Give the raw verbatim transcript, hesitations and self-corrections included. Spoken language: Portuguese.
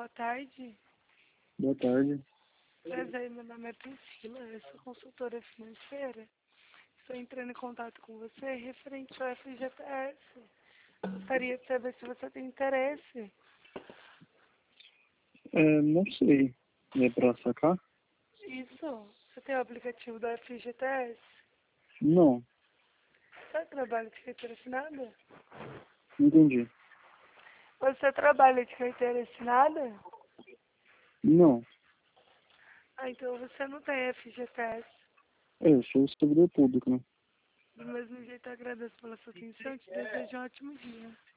boa tarde. Boa tarde. Prazer, meu nome é Priscila, eu sou consultora financeira. Estou entrando em contato com você referente ao F G T S. Gostaria de saber se você tem interesse. É, não sei. É pra sacar? Isso. Você tem o aplicativo do F G T S? Não. Você trabalha de carteira assinada? Não entendi. Você trabalha de carteira assinada? Não. Ah, então você não tem F G T S. É, eu sou servidor público, né? Do mesmo jeito, agradeço pela sua atenção e te desejo um ótimo dia.